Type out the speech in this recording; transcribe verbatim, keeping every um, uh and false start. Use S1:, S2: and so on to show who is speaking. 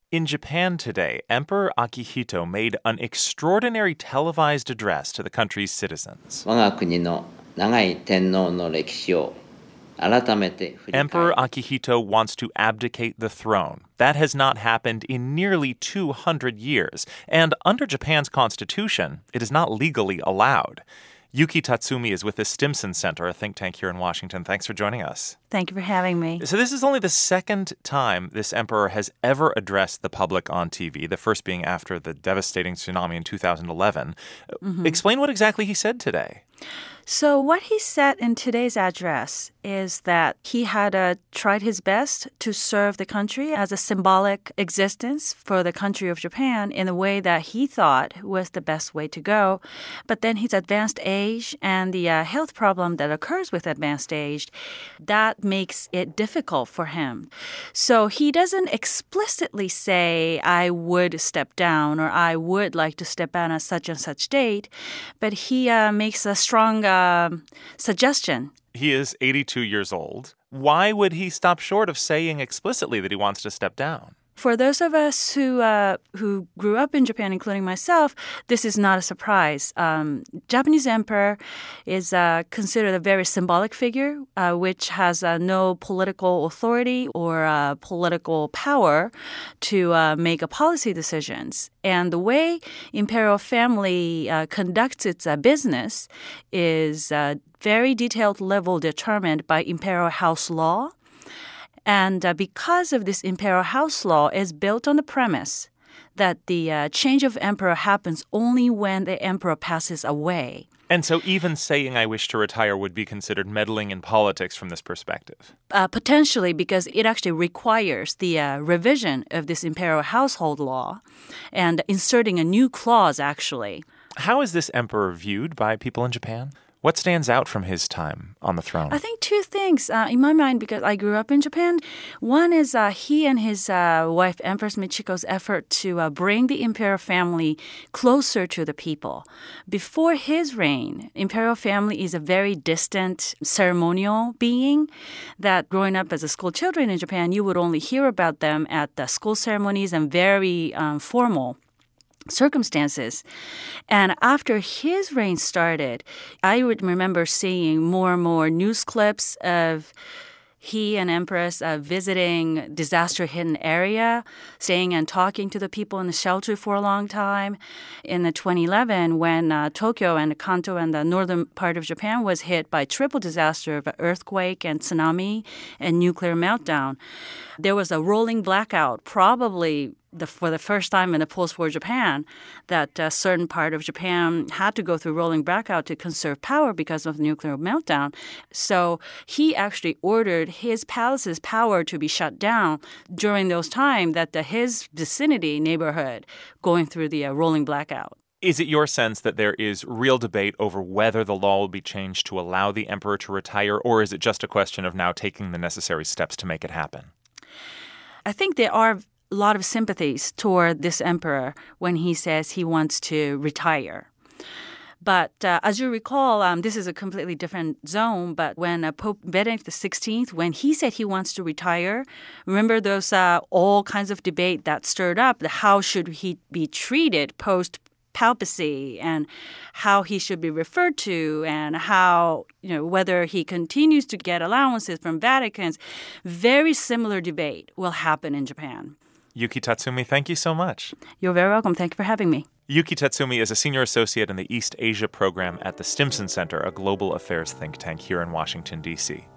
S1: In Japan today, Emperor Akihito made an extraordinary televised address to the country's citizens.
S2: 我が国の長い天皇の歴史を改めて振り返り
S1: Emperor Akihito wants to abdicate the throne. That has not happened in nearly two hundred years, and under Japan's constitution, it is not legally allowed. Yuki Tatsumi is with the Stimson Center, a think tank here in Washington. Thanks for joining us.
S3: Thank you for having me.
S1: So this is only the second time this emperor has ever addressed the public on T V, the first being after the devastating tsunami in two thousand eleven. Mm-hmm. Explain what exactly he said today.
S3: So what he said in today's address is that he had uh, tried his best to serve the country as a symbolic existence for the country of Japan in a way that he thought was the best way to go. But then his advanced age and the uh, health problem that occurs with advanced age, that makes it difficult for him. So he doesn't explicitly say, I would step down or I would like to step down at such and such date, but he uh, makes a strong uh, suggestion.
S1: He is eighty-two years old. Why would he stop short of saying explicitly that he wants to step down?
S3: For those of us who uh, who grew up in Japan, including myself, this is not a surprise. Um, Japanese emperor is uh, considered a very symbolic figure, uh, which has uh, no political authority or uh, political power to uh, make a policy decisions. And the way imperial family uh, conducts its uh, business is uh, very detailed level determined by imperial house law. And uh, because of this imperial house law is built on the premise that the uh, change of emperor happens only when the emperor passes away.
S1: And so even saying I wish to retire would be considered meddling in politics from this perspective?
S3: Uh, potentially, because it actually requires the uh, revision of this imperial household law and inserting a new clause, actually.
S1: How is this emperor viewed by people in Japan? What stands out from his time on the throne?
S3: I think two things uh, in my mind, because I grew up in Japan. One is uh, he and his uh, wife, Empress Michiko's effort to uh, bring the imperial family closer to the people. Before his reign, imperial family is a very distant ceremonial being that growing up as a school children in Japan, you would only hear about them at the school ceremonies and very um, formal circumstances. And after his reign started, I would remember seeing more and more news clips of he and Empress uh, visiting disaster-hidden area, staying and talking to the people in the shelter for a long time. In the twenty eleven, when uh, Tokyo and Kanto and the northern part of Japan was hit by triple disaster of earthquake and tsunami and nuclear meltdown, there was a rolling blackout, probably The, for the first time in the post-war Japan, that a certain part of Japan had to go through rolling blackout to conserve power because of the nuclear meltdown. So he actually ordered his palace's power to be shut down during those times that the, his vicinity neighborhood going through the uh, rolling blackout.
S1: Is it your sense that there is real debate over whether the law will be changed to allow the emperor to retire, or is it just a question of now taking the necessary steps to make it happen?
S3: I think there are a lot of sympathies toward this emperor when he says he wants to retire. But uh, as you recall, um, this is a completely different zone, but when uh, Pope Benedict the sixteenth, when he said he wants to retire, remember those uh, all kinds of debate that stirred up, the how should he be treated post papacy and how he should be referred to and how, you know, whether he continues to get allowances from Vaticans. Very similar debate will happen in Japan.
S1: Yuki Tatsumi, thank you so much.
S3: You're very welcome. Thank you for having me.
S1: Yuki Tatsumi is a senior associate in the East Asia program at the Stimson Center, a global affairs think tank here in Washington, D C